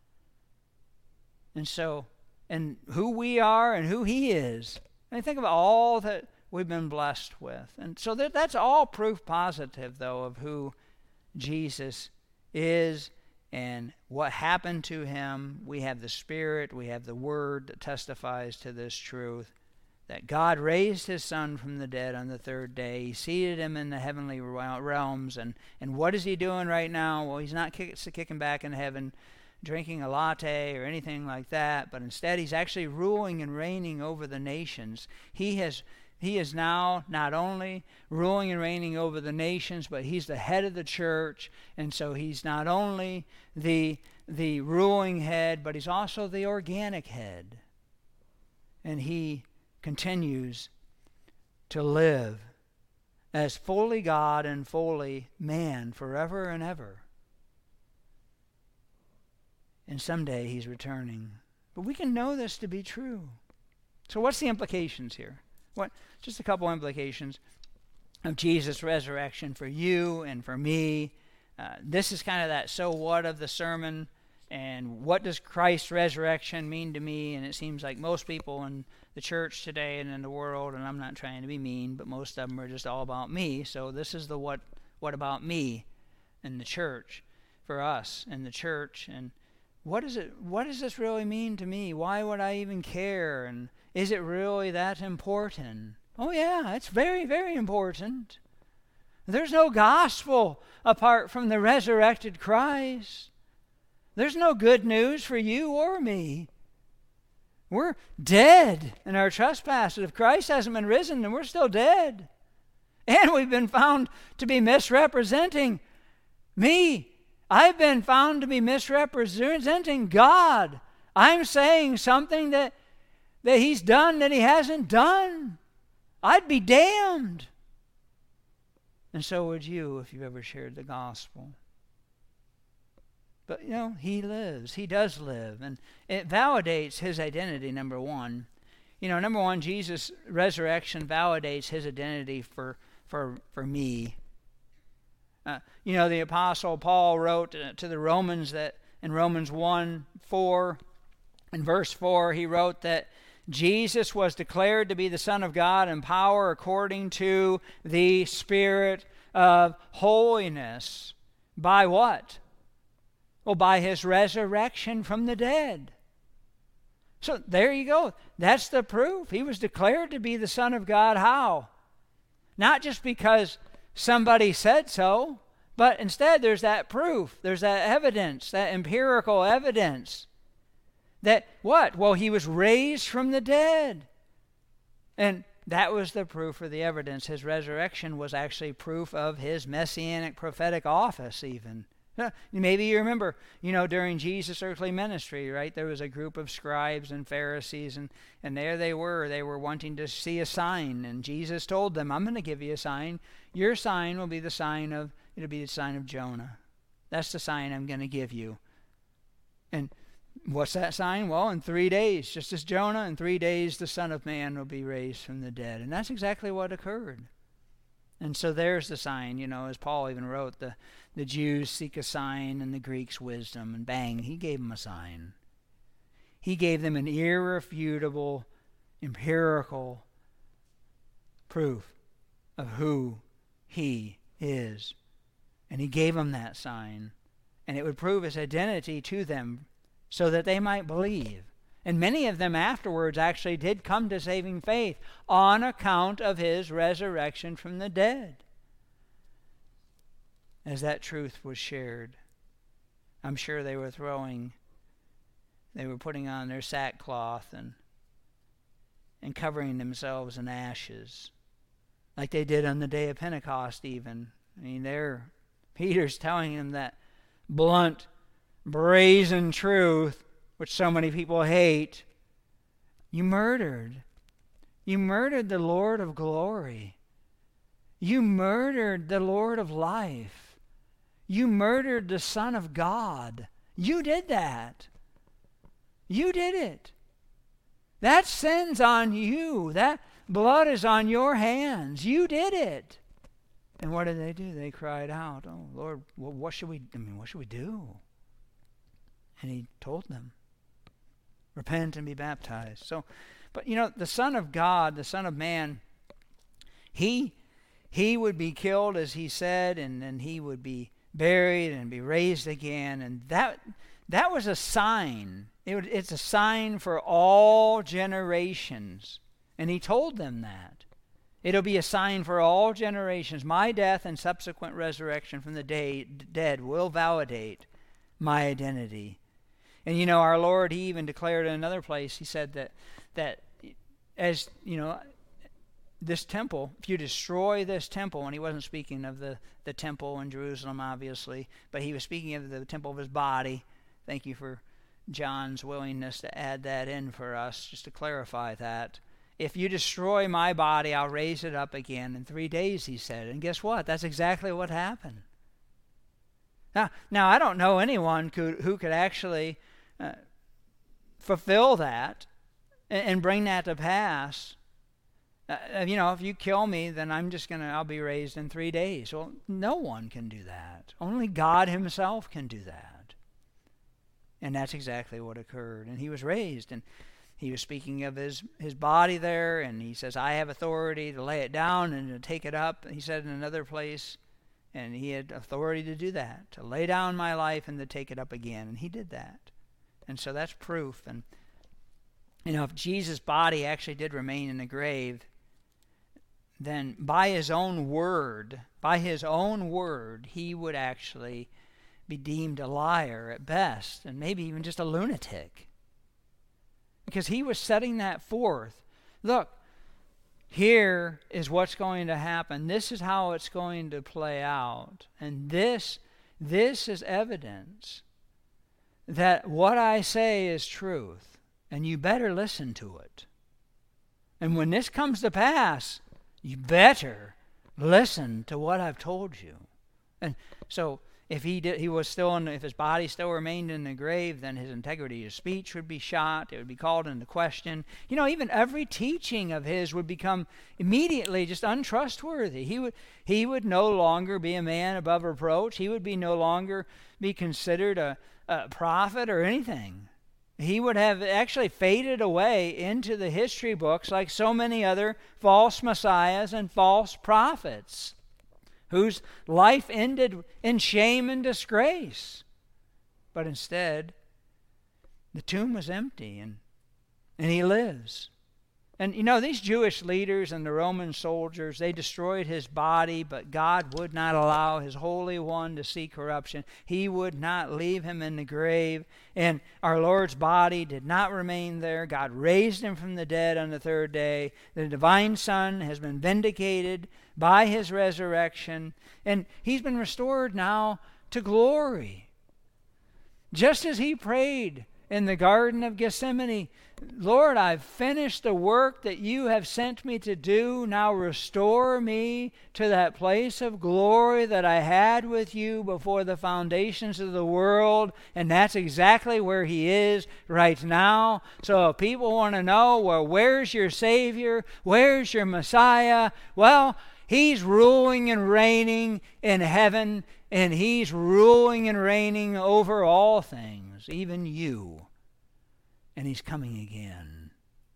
And so, and who we are and who He is. And think of all that we've been blessed with. And so that's all proof positive, though, of who Jesus is and what happened to Him. We have the Spirit, we have the Word that testifies to this truth, that God raised His Son from the dead on the third day. He seated Him in the heavenly realms. And what is He doing right now? Well, He's not kicking back in heaven, drinking a latte or anything like that, but instead He's actually ruling and reigning over the nations. He is now not only ruling and reigning over the nations, but He's the head of the church, and so He's not only the ruling head, but He's also the organic head. And He continues to live as fully God and fully man forever and ever. And someday He's returning. But we can know this to be true. So what's the implications here? Just a couple implications of Jesus' resurrection for you and for me. This is kind of that so what of the sermon, and what does Christ's resurrection mean to me? And it seems like most people in the church today and in the world, and I'm not trying to be mean, but most of them are just all about me. So this is the what about me in the church, for us in the church. And what does this really mean to me? Why would I even care? And is it really that important? Oh yeah, it's very, very important. There's no gospel apart from the resurrected Christ. There's no good news for you or me. We're dead in our trespasses. If Christ hasn't been risen, then we're still dead. And we've been found to be misrepresenting me. I've been found to be misrepresenting God. I'm saying something that He's done that He hasn't done. I'd be damned. And so would you if you've ever shared the gospel. But, He lives. He does live. And it validates His identity, number one. Number one, Jesus' resurrection validates His identity for me. The Apostle Paul wrote to the Romans that in Romans 1:4, in verse 4, he wrote that Jesus was declared to be the Son of God in power according to the Spirit of holiness. By what? Well, by His resurrection from the dead. So there you go. That's the proof. He was declared to be the Son of God. How? Not just because somebody said so, but instead there's that proof. There's that evidence, that empirical evidence. That what? Well, He was raised from the dead. And that was the proof or the evidence. His resurrection was actually proof of His messianic prophetic office even. Maybe you remember, during Jesus' earthly ministry, right? There was a group of scribes and Pharisees, and there they were wanting to see a sign. And Jesus told them, I'm going to give you a sign. Your sign will be the sign of Jonah. That's the sign I'm going to give you. And what's that sign? Well, in 3 days, just as Jonah, in 3 days the Son of Man will be raised from the dead. And that's exactly what occurred. And so there's the sign, as Paul even wrote, the Jews seek a sign and the Greeks wisdom, and bang, He gave them a sign. He gave them an irrefutable, empirical proof of who He is. And He gave them that sign, and it would prove His identity to them so that they might believe. And many of them afterwards actually did come to saving faith on account of his resurrection from the dead. As that truth was shared, I'm sure they were putting on their sackcloth and covering themselves in ashes, like they did on the day of Pentecost even. I mean, Peter's telling them that blunt, brazen truth, which so many people hate. You murdered the Lord of glory. You murdered the Lord of life. You murdered the Son of God. You did that. You did it. That sin's on you. That blood is on your hands. You did it. And what did they do? They cried out, "Oh, Lord, what should we do?" And he told them, repent and be baptized. So, but the Son of God, the Son of Man, he would be killed, as he said, and then he would be buried and be raised again. And that was a sign. It's a sign for all generations. And he told them that. It'll be a sign for all generations. My death and subsequent resurrection from the dead will validate my identity. And our Lord, he even declared in another place, he said that as this temple, if you destroy this temple, and he wasn't speaking of the temple in Jerusalem, obviously, but he was speaking of the temple of his body. Thank you for John's willingness to add that in for us, just to clarify that. If you destroy my body, I'll raise it up again in 3 days, he said. And guess what? That's exactly what happened. Now I don't know anyone who could actually fulfill that and bring that to pass. If you kill me, then I'll be raised in 3 days. Well, no one can do that. Only God himself can do that. And that's exactly what occurred. And he was raised, and he was speaking of his body there, and he says, I have authority to lay it down and to take it up. He said in another place, and he had authority to do that, to lay down my life and to take it up again. And he did that. And so that's proof. And, if Jesus' body actually did remain in the grave, then by his own word, he would actually be deemed a liar at best, and maybe even just a lunatic. Because he was setting that forth. Look, here is what's going to happen. This is how it's going to play out. And this is evidence that what I say is truth, and you better listen to it. And when this comes to pass, you better listen to what I've told you. And so if if his body still remained in the grave, then his integrity of speech would be shot. It would be called into question. Even every teaching of his would become immediately just untrustworthy. He would no longer be a man above reproach. He would no longer be considered a prophet or anything. He would have actually faded away into the history books like so many other false messiahs and false prophets, whose life ended in shame and disgrace. But instead, the tomb was empty, and he lives. And these Jewish leaders and the Roman soldiers, they destroyed his body, but God would not allow his Holy One to see corruption. He would not leave him in the grave, and our Lord's body did not remain there. God raised him from the dead on the third day. The divine Son has been vindicated by his resurrection, and he's been restored now to glory. Just as he prayed in the Garden of Gethsemane, Lord, I've finished the work that you have sent me to do. Now restore me to that place of glory that I had with you before the foundations of the world. And that's exactly where he is right now. So if people want to know, well, where's your Savior? Where's your Messiah? Well, he's ruling and reigning in heaven, and he's ruling and reigning over all things, even you. And he's coming again.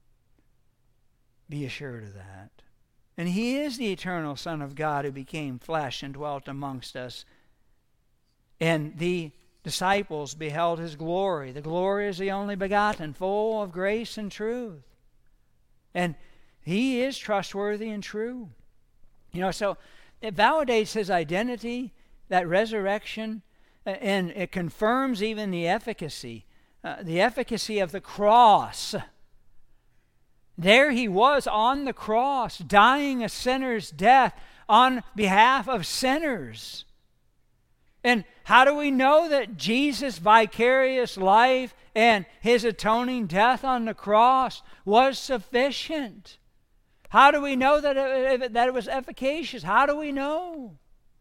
Be assured of that. And he is the eternal Son of God who became flesh and dwelt amongst us. And the disciples beheld his glory. The glory is the only begotten, full of grace and truth. And he is trustworthy and true. So it validates his identity, that resurrection, and it confirms even the efficacy of the cross. There he was on the cross, dying a sinner's death on behalf of sinners. And how do we know that Jesus' vicarious life and his atoning death on the cross was sufficient? How do we know that it was efficacious? How do we know?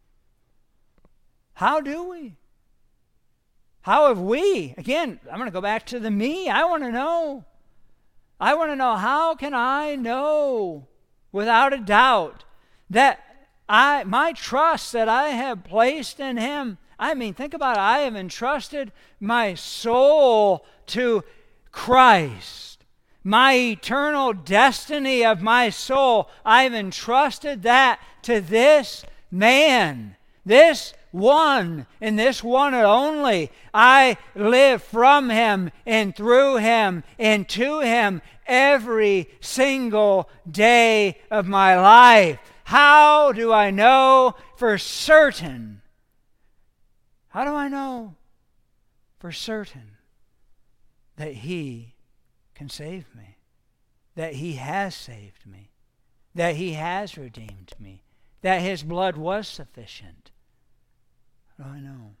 How do we? How have we? Again, I'm going to go back to the me. I want to know. I want to know, how can I know without a doubt that my trust that I have placed in him, think about it, I have entrusted my soul to Christ. My eternal destiny of my soul, I've entrusted that to this man, this one, and this one only. I live from him and through him and to him every single day of my life. How do I know for certain? How do I know for certain that he can save me, that he has saved me, that he has redeemed me, that his blood was sufficient? How do I know?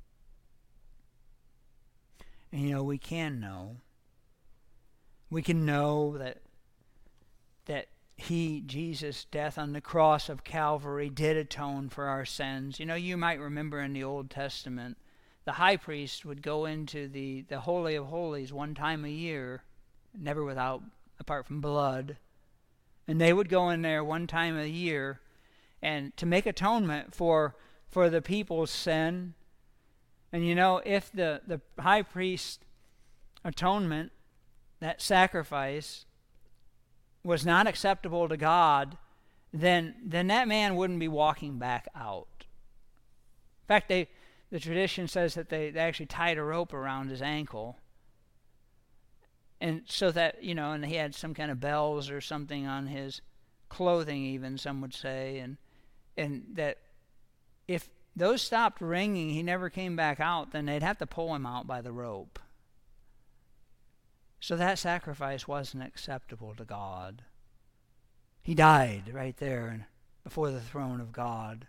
And we can know. We can know that Jesus' death on the cross of Calvary did atone for our sins. You might remember in the Old Testament, the high priest would go into the Holy of Holies one time a year, never apart from blood. And they would go in there one time a year and to make atonement for the people's sin. And if the high priest atonement, that sacrifice, was not acceptable to God, then that man wouldn't be walking back out. In fact, the tradition says that they actually tied a rope around his ankle, and so that, and he had some kind of bells or something on his clothing, even some would say, and that if those stopped ringing, he never came back out, then they'd have to pull him out by the rope. So that sacrifice wasn't acceptable to God. He died right there before the throne of God,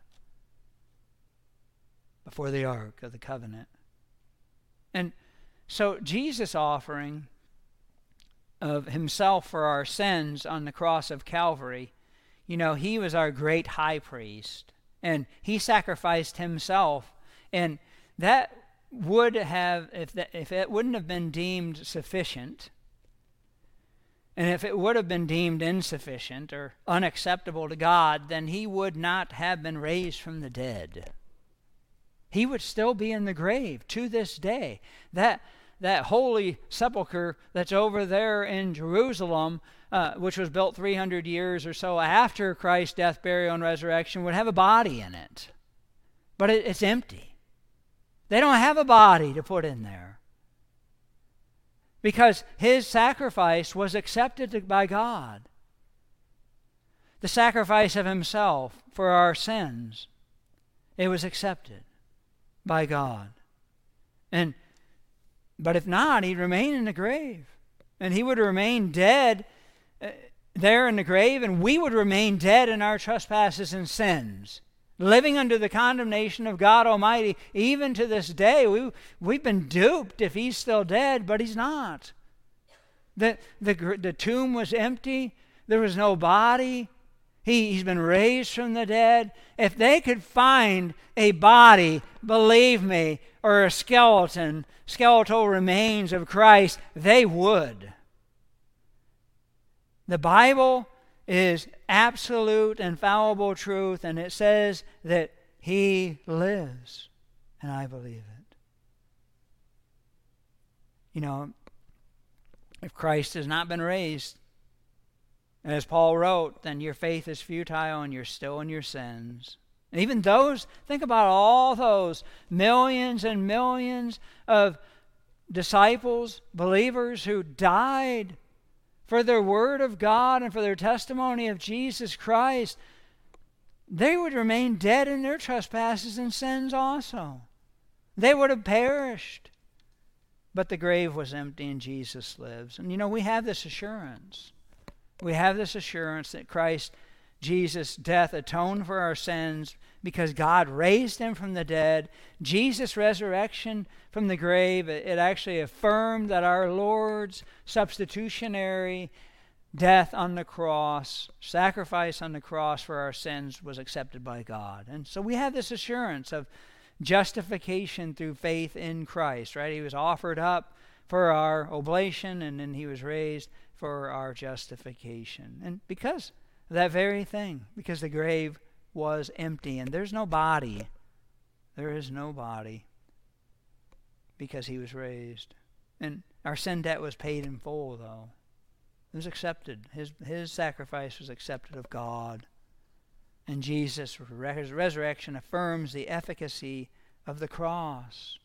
before the Ark of the Covenant. And so Jesus' offering of himself for our sins on the cross of Calvary, he was our great high priest, and he sacrificed himself, and that would have, if it wouldn't have been deemed sufficient, and if it would have been deemed insufficient or unacceptable to God, then he would not have been raised from the dead. He would still be in the grave to this day. That holy sepulcher that's over there in Jerusalem, which was built 300 years or so after Christ's death, burial, and resurrection, would have a body in it. But it's empty. They don't have a body to put in there, because his sacrifice was accepted by God. The sacrifice of himself for our sins, it was accepted by God. But if not, he'd remain in the grave, and he would remain dead there in the grave, and we would remain dead in our trespasses and sins, living under the condemnation of God Almighty. Even to this day, we've been duped if he's still dead, but he's not. The tomb was empty. There was no body. He's been raised from the dead. If they could find a body, believe me, or a skeletal remains of Christ, they would. The Bible is absolute, infallible truth, and it says that he lives, and I believe it. If Christ has not been raised, as Paul wrote, then your faith is futile and you're still in your sins. And even those, think about all those millions and millions of disciples, believers who died for their word of God and for their testimony of Jesus Christ. They would remain dead in their trespasses and sins also. They would have perished. But the grave was empty and Jesus lives. And we have this assurance. We have this assurance that Christ, Jesus' death atoned for our sins because God raised him from the dead. Jesus' resurrection from the grave, it actually affirmed that our Lord's substitutionary death on the cross, sacrifice on the cross for our sins was accepted by God. And so we have this assurance of justification through faith in Christ, right? He was offered up for our oblation, and then he was raised for our justification. And because of that very thing, because the grave was empty and there's no body, there is no body, because he was raised. And our sin debt was paid in full, though. It was accepted. His sacrifice was accepted of God. And Jesus' resurrection affirms the efficacy of the cross.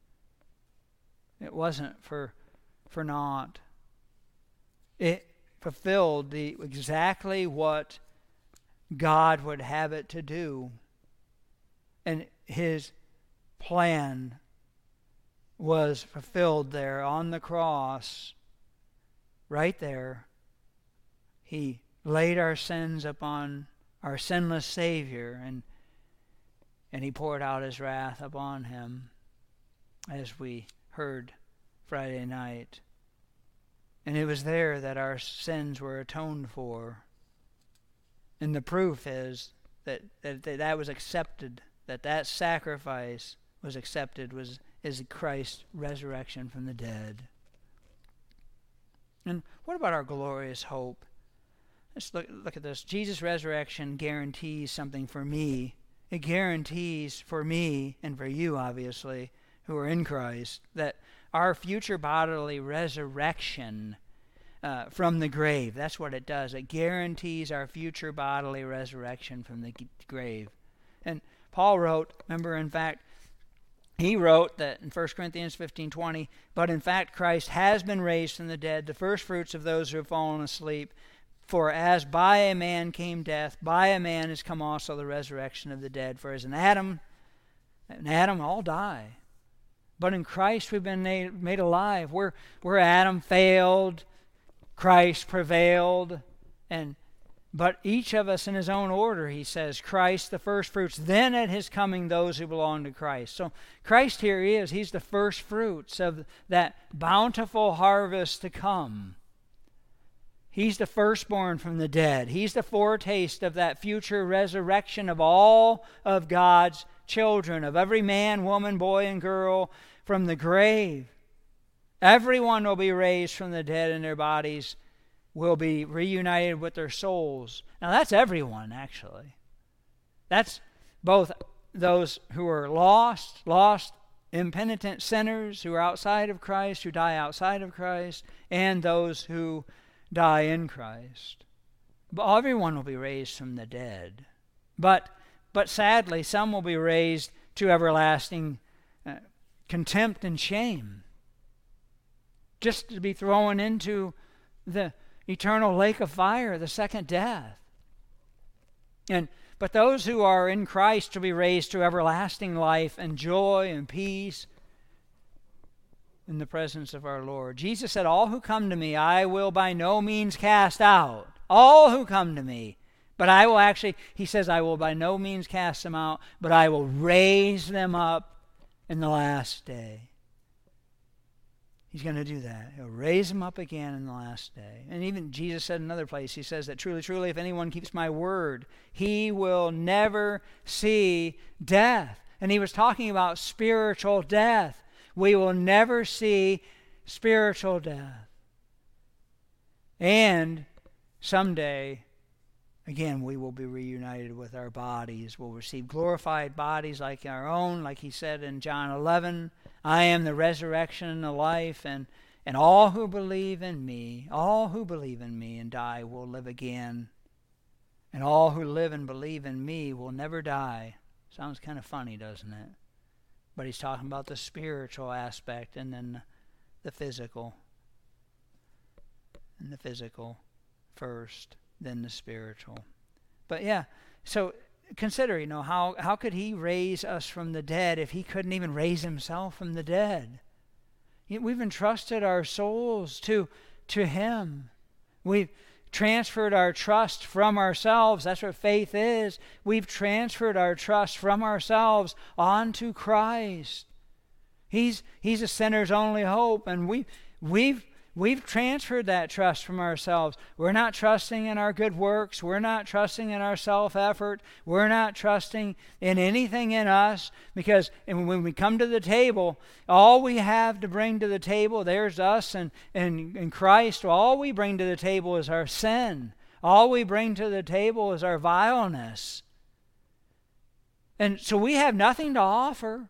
It wasn't for naught. It fulfilled exactly what God would have it to do. And his plan was fulfilled there on the cross. Right there. He laid our sins upon our sinless Savior, and he poured out his wrath upon him, as we heard Friday night. And it was there that our sins were atoned for. And the proof is that was accepted, that sacrifice was accepted, is Christ's resurrection from the dead. And what about our glorious hope? Let's look at this. Jesus' resurrection guarantees something for me. It guarantees for me and for you, obviously, who are in Christ, that our future bodily resurrection from the grave, that's what it does. It guarantees our future bodily resurrection from the grave. And Paul wrote, remember, in fact, he wrote that in 1 Corinthians 15:20, but in fact Christ has been raised from the dead, the first fruits of those who have fallen asleep. For as by a man came death, by a man has come also the resurrection of the dead. For as in Adam all die. But in Christ we've been made alive. Where Adam failed, Christ prevailed. But each of us in his own order, he says, Christ the first fruits, then at his coming those who belong to Christ. So Christ here is, he's the first fruits of that bountiful harvest to come. He's the firstborn from the dead. He's the foretaste of that future resurrection of all of God's children, of every man, woman, boy, and girl from the grave. Everyone will be raised from the dead, and their bodies will be reunited with their souls. Now that's everyone, actually. That's both those who are lost, impenitent sinners who are outside of Christ, who die outside of Christ, and those who die in Christ. But everyone will be raised from the dead. But sadly, some will be raised to everlasting contempt and shame, just to be thrown into the eternal lake of fire, the second death. But those who are in Christ will be raised to everlasting life and joy and peace in the presence of our Lord. Jesus said, all who come to me, I will by no means cast out. All who come to me. But I will actually, he says, I will by no means cast them out, but I will raise them up in the last day. He's going to do that. He'll raise them up again in the last day. And even Jesus said in another place, he says that truly, truly, if anyone keeps my word, he will never see death. And he was talking about spiritual death. We will never see spiritual death. And someday, again, we will be reunited with our bodies. We'll receive glorified bodies like our own, like he said in John 11, I am the resurrection and the life, and all who believe in me and die will live again. And all who live and believe in me will never die. Sounds kind of funny, doesn't it? But he's talking about the spiritual aspect and then the physical. And the physical first, then the spiritual. But yeah, so consider, how could he raise us from the dead if he couldn't even raise himself from the dead? We've entrusted our souls to him. We've transferred our trust from ourselves. That's what faith is. We've transferred our trust from ourselves onto Christ. He's a sinner's only hope, and we've transferred that trust from ourselves. We're not trusting in our good works. We're not trusting in our self-effort. We're not trusting in anything in us, because when we come to the table, all we have to bring to the table, there's us and Christ. All we bring to the table is our sin. All we bring to the table is our vileness. And so we have nothing to offer.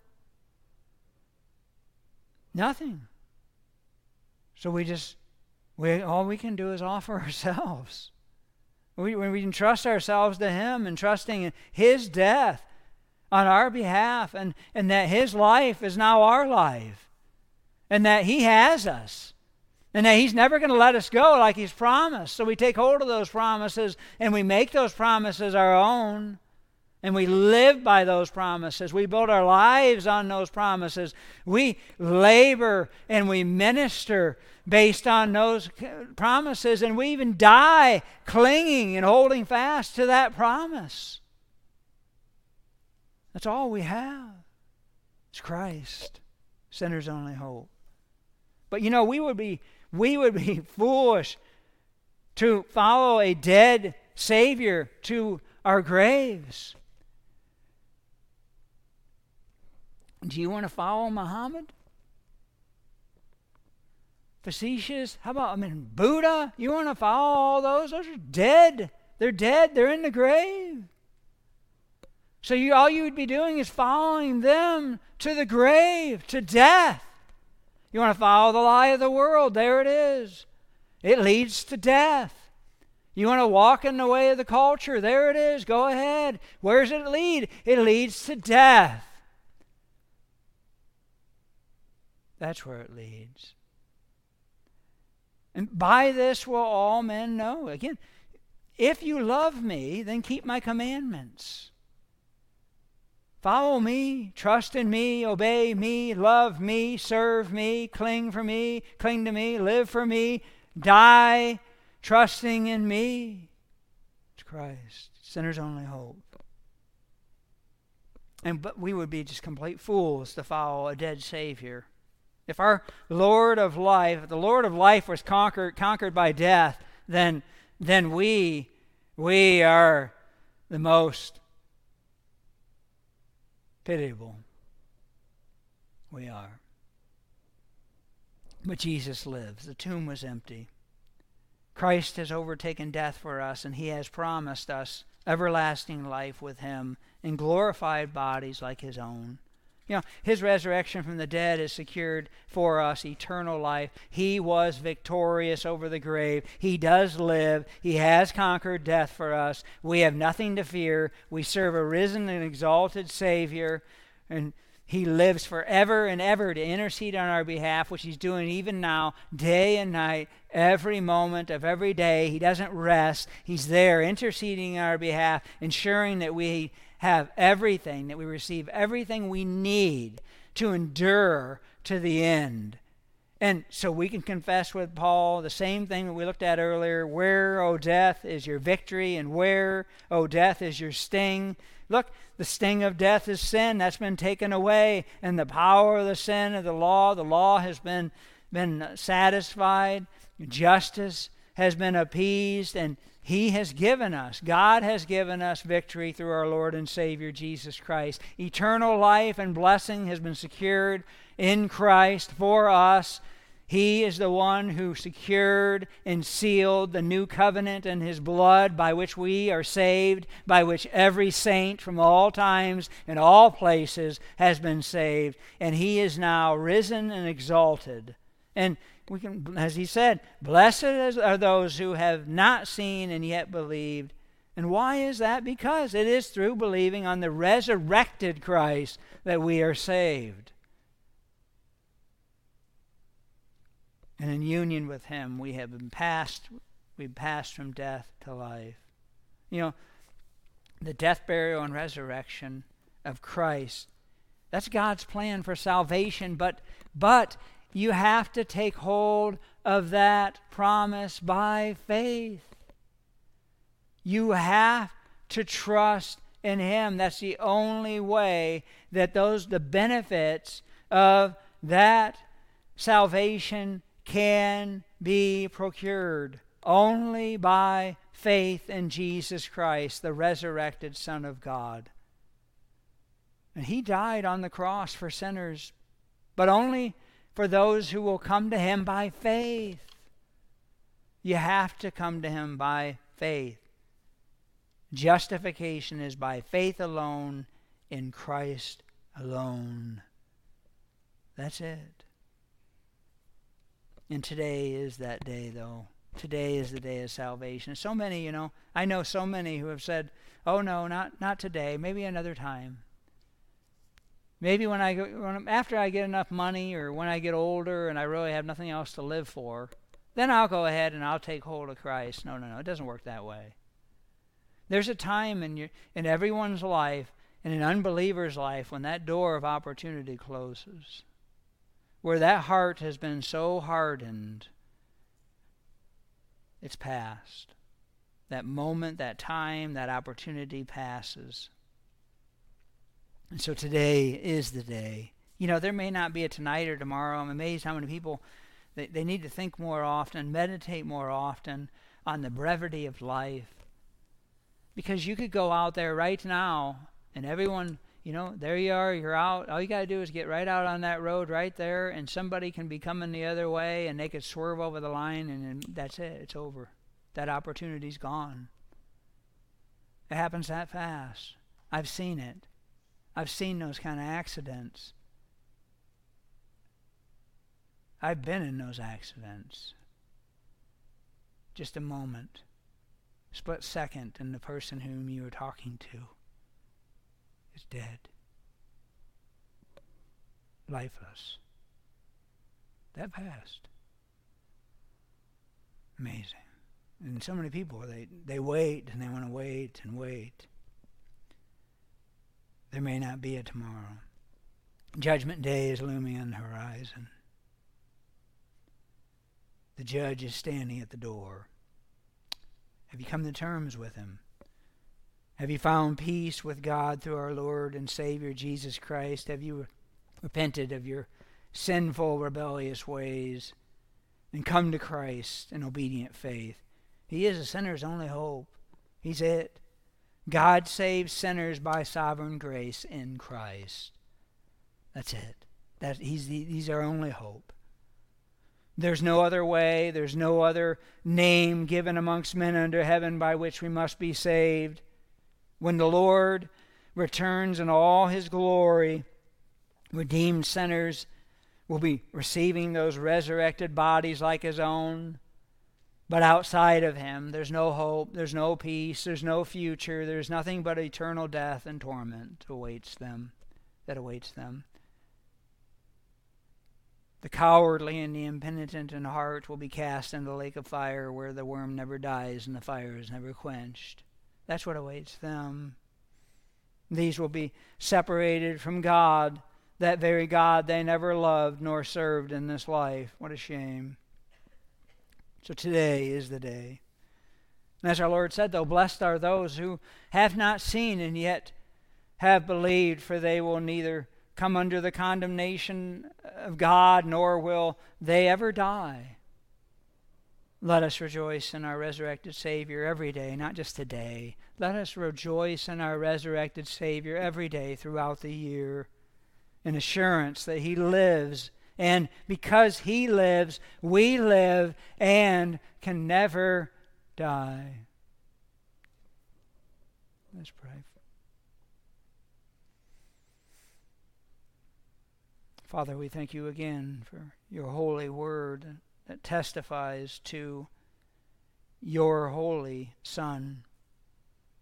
Nothing. So all we can do is offer ourselves. We entrust ourselves to him, and trusting in his death on our behalf, and that his life is now our life, and that he has us, and that he's never going to let us go like he's promised. So we take hold of those promises, and we make those promises our own. And we live by those promises. We build our lives on those promises. We labor and we minister based on those promises. And we even die clinging and holding fast to that promise. That's all we have. It's Christ, sinner's only hope. But we would be foolish to follow a dead Savior to our graves. Do you want to follow Muhammad? Facetious? How about, Buddha? You want to follow all those? Those are dead. They're dead. They're in the grave. So all you would be doing is following them to the grave, to death. You want to follow the lie of the world? There it is. It leads to death. You want to walk in the way of the culture? There it is. Go ahead. Where does it lead? It leads to death. That's where it leads. And by this will all men know. Again, if you love me, then keep my commandments. Follow me, trust in me, obey me, love me, serve me, cling to me, live for me, die trusting in me. It's Christ, sinner's only hope. But we would be just complete fools to follow a dead Savior. If our Lord of life, if the Lord of life was conquered by death, then we are the most pitiable. We are. But Jesus lives. The tomb was empty. Christ has overtaken death for us, and he has promised us everlasting life with him in glorified bodies like his own. His resurrection from the dead has secured for us eternal life. He was victorious over the grave. He does live. He has conquered death for us. We have nothing to fear. We serve a risen and exalted Savior, and he lives forever and ever to intercede on our behalf, which he's doing even now, day and night, every moment of every day. He doesn't rest. He's there interceding on our behalf, ensuring that we have everything, that we receive everything we need to endure to the end. And so we can confess with Paul the same thing that we looked at earlier. Where, O death, is your victory? And where, O death, is your sting? Look, the sting of death is sin. That's been taken away. And the power of the sin of the law has been satisfied. Justice has been appeased, and he has given us, God has given us victory through our Lord and Savior Jesus Christ. Eternal life and blessing has been secured in Christ for us. He is the one who secured and sealed the new covenant in his blood, by which we are saved, by which every saint from all times and all places has been saved. And he is now risen and exalted. And we can, as he said, blessed are those who have not seen and yet believed. And why is that? Because it is through believing on the resurrected Christ that we are saved. And in union with Him, we've passed from death to life. You know, the death, burial, and resurrection of Christ, that's God's plan for salvation, but you have to take hold of that promise by faith. You have to trust in Him. That's the only way that the benefits of that salvation can be procured. Only by faith in Jesus Christ, the resurrected Son of God. And He died on the cross for sinners, but only for those who will come to Him by faith. You have to come to Him by faith. Justification is by faith alone, in Christ alone. That's it. And today is that day, though. Today is the day of salvation. So many, I know so many who have said, oh no, not today, maybe another time. Maybe after I get enough money, or when I get older and I really have nothing else to live for, then I'll go ahead and I'll take hold of Christ. No, it doesn't work that way. There's a time in everyone's life, in an unbeliever's life, when that door of opportunity closes, where that heart has been so hardened, it's past. That moment, that time, that opportunity passes. And so today is the day. There may not be a tonight or tomorrow. I'm amazed how many people, they need to think more often, meditate more often on the brevity of life. Because you could go out there right now, and everyone, there you are, you're out. All you got to do is get right out on that road right there, and somebody can be coming the other way, and they could swerve over the line, and that's it. It's over. That opportunity's gone. It happens that fast. I've seen it. I've seen those kind of accidents. I've been in those accidents. Just a moment. Split second, and the person whom you were talking to is dead. Lifeless. That fast. Amazing. And so many people, they wait, and they want to wait and wait. There may not be a tomorrow. Judgment Day is looming on the horizon. The judge is standing at the door. Have you come to terms with Him? Have you found peace with God through our Lord and Savior Jesus Christ? Have you repented of your sinful, rebellious ways and come to Christ in obedient faith? He is a sinner's only hope. He's it. God saves sinners by sovereign grace in Christ. That's it. He's our only hope. There's no other way. There's no other name given amongst men under heaven by which we must be saved. When the Lord returns in all His glory, redeemed sinners will be receiving those resurrected bodies like His own. But outside of Him, there's no hope, there's no peace, there's no future, there's nothing but eternal death and torment that awaits them. The cowardly and the impenitent in heart will be cast into the lake of fire, where the worm never dies and the fire is never quenched. That's what awaits them. These will be separated from God, that very God they never loved nor served in this life. What a shame. So today is the day. And as our Lord said, though, blessed are those who have not seen and yet have believed, for they will neither come under the condemnation of God, nor will they ever die. Let us rejoice in our resurrected Savior every day, not just today. Let us rejoice in our resurrected Savior every day throughout the year, in assurance that He lives, and because He lives, we live and can never die. Let's pray. Father, we thank You again for Your holy word that testifies to Your holy Son,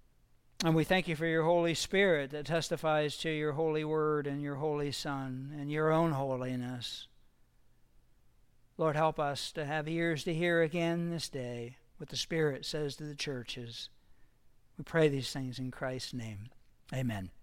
And we thank you for your Holy Spirit that testifies to your holy word and your holy Son and your own holiness. Lord, help us to have ears to hear again this day what the Spirit says to the churches. We pray these things in Christ's name. Amen.